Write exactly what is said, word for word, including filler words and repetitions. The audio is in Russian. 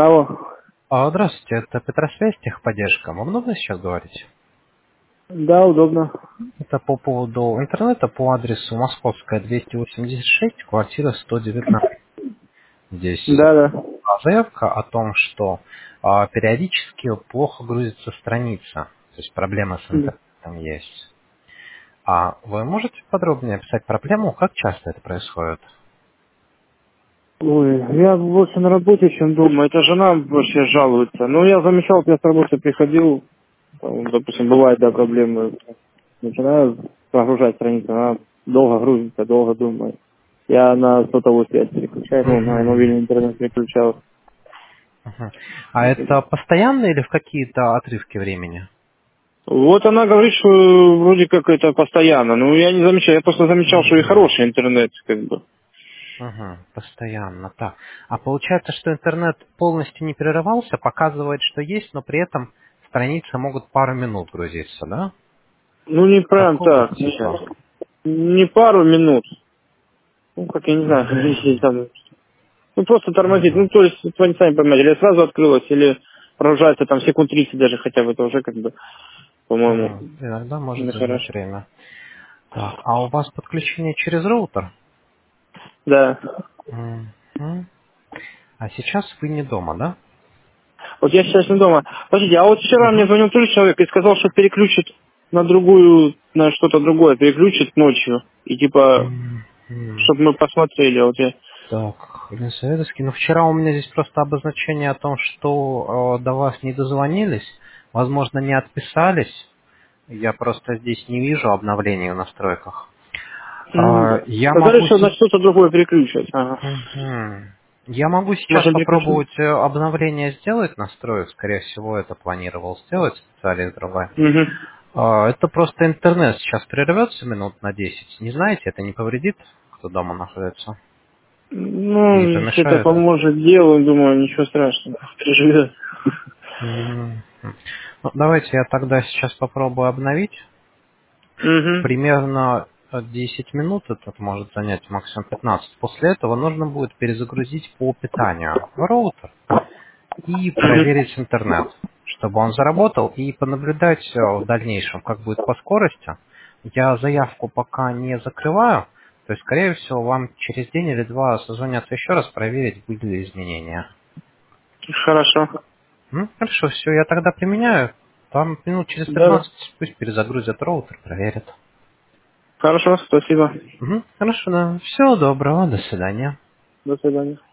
Алло. А, Здравствуйте, это Петросвязь, техподдержка. Вам удобно сейчас говорить? Да, удобно. Это по поводу интернета по адресу Московская, двести восемьдесят шесть, квартира сто девятнадцать. Здесь Да, да. заявка о том, что а, периодически плохо грузится страница, то есть проблемы с Да. интернетом есть. А вы можете подробнее описать проблему, как часто это происходит? Ой, я больше на работе, чем дома. Это жена вообще жалуется. Ну, я замечал, я с работы приходил, там, допустим, бывает, да, проблемы. Начинаю прогружать страницу, она долго грузится, долго думает. Я на сотовую связь переключаю, ну, на Мгм. мобильный интернет переключал. Мгм. А это постоянно или в какие-то отрывки времени? Вот она говорит, что вроде как это постоянно. Ну, я не замечал, я просто замечал, что и Мгм. хороший интернет, как бы. Мгм, постоянно, так. А получается, что интернет полностью не прерывался, показывает, что есть, но при этом страницы могут пару минут грузиться, да? Ну, не прям Такого так, типа. нет. Не пару минут. Ну, как я не знаю, если Мгм, там, ну, просто тормозит. Ну, мгм, то есть, вы сами понимаете, или сразу открылось, или продолжается там секунд тридцать даже хотя бы, это уже как бы, по-моему, мгм. Иногда может занять нехорошо. время. Так, а у вас подключение через роутер? Да. Мгм. А сейчас вы не дома, да? Вот я сейчас не дома. Подождите, а вот вчера мне Мгм. звонил тоже человек и сказал, что переключит на другую, на что-то другое, переключит ночью. И типа, Мгм. чтобы мы посмотрели, вот я. Так, Ленсоветовский. Ну, вчера у меня здесь просто обозначение о том, что э, до вас не дозвонились, возможно, не отписались. Я просто здесь не вижу обновлений в настройках. Мгм. А, Я Сказали, могу что на се- что-то другое переключат. Ага. Мгм. Я могу сейчас Можно переключить. попробовать э, обновление сделать настроек. Скорее всего, это планировал сделать специалист другой. Угу. А, Это просто интернет сейчас прервется минут на десять. Не знаете, это не повредит, кто дома находится? Не Ну, если это помешает? поможет делу, думаю, ничего страшного. Переживет. Мгм. Ну, давайте я тогда сейчас попробую обновить. Угу. Примерно э, десять минут это может занять, максимум пятнадцать. После этого нужно будет перезагрузить по питанию роутер и проверить интернет, чтобы он заработал, и понаблюдать э, в дальнейшем, как будет по скорости. Я заявку пока не закрываю, то есть, скорее всего, вам через день или два созвонятся еще раз, проверить, были ли изменения. Хорошо. М, Хорошо, все, я тогда применяю. Там минут через Да, да. пятнадцать пусть перезагрузят роутер, проверят. Хорошо, спасибо. Мгм, Хорошо, да. Всего доброго, до свидания. До свидания.